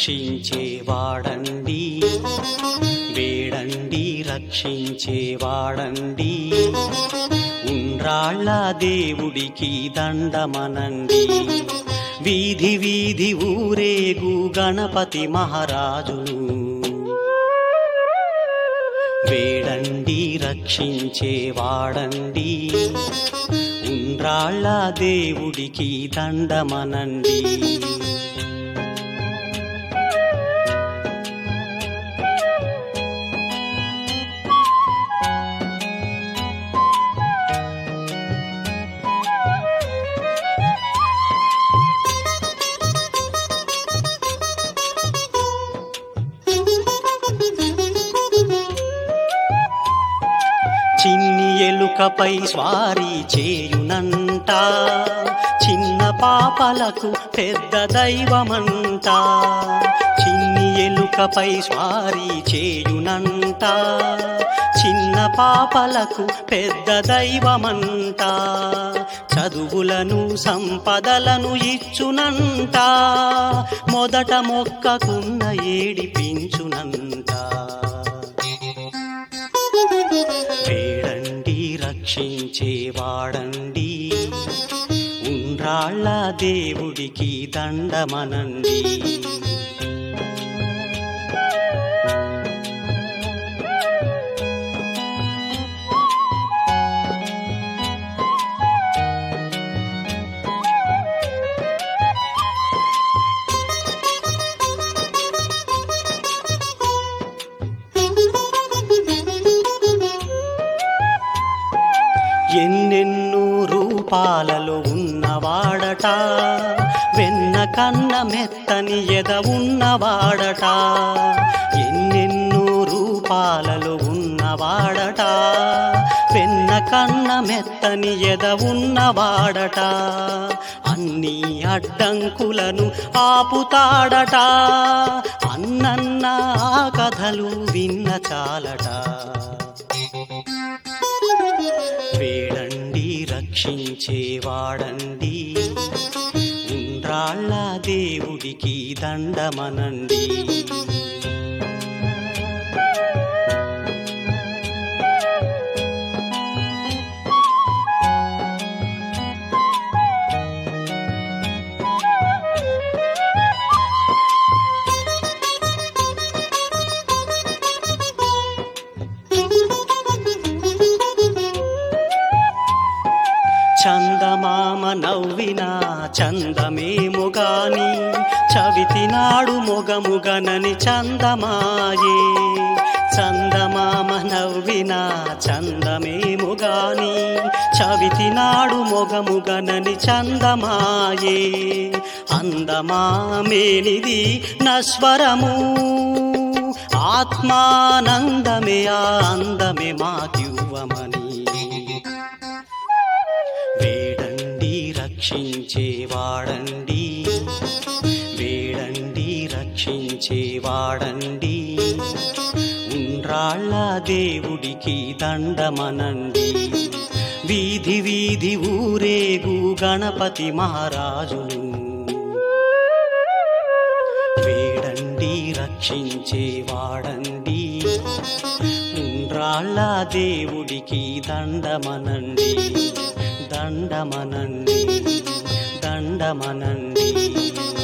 రక్షించేవాడండి, వేడండి రక్షించేవాడండి, ఉండ్రాళ్ళ దేవుడికి దండమనండి, వీధి వీధి ఊరేగు గణపతి మహారాజును, వేడండి రక్షించేవాడండి, ఉండ్రాళ్ళ దేవుడికి దండమనండి. చిన్ని ఎలుకపై స్వారీ చేయునంట, చిన్న పాపలకు పెద్ద దైవమంట, చిన్ని ఎలుకపై స్వారీ చేయునంట, చిన్న పాపలకు పెద్ద దైవమంట, చదువులను సంపదలను ఇచ్చునంట, మొదట మొక్కకున్న ఏడిపించునంట, వేడండి రక్షించేవాడండి, ఉండ్రాళ్ళ దేవుడికి దండమనండి. ఎన్నెన్నో రూపాలలో ఉన్నవాడట, వెన్న కన్న మెత్తని ఎద ఉన్నవాడట, ఎన్నెన్నో రూపాలలో ఉన్నవాడట, వెన్న కన్న మెత్తని ఎద ఉన్నవాడట, అన్ని అడ్డంకులను ఆపుతాడట, అన్నన్న ఆ కథలు విన్న చాలట, వేడండి రక్షించేవాడండి, ఉండ్రాళ్ళ దేవుడికి దండమనండి. చందమామ నవ్వినా చందమేమో గాని, చవితినాడు మొగముగనని చందమాయే, చందమామ నవ్వినా చందమేమో గాని, చవితినాడు మొగముగనని చందమాయే, అందమామేనిది నస్వరము, ఆత్మానందమే ఆ అందమే మాకివ్వమని, వేడండి రక్షించేవాడండి, వేడండి రక్షించేవాడండి, ఉండ్రాళ్ళ దేవుడికి దండమనండి, వీధి వీధి ఊరేగు గణపతి మహారాజును, వేడండి రక్షించేవాడండి, ఉండ్రాళ్ళ దేవుడికి దండమనండి, దండమనండి, దండమనండి.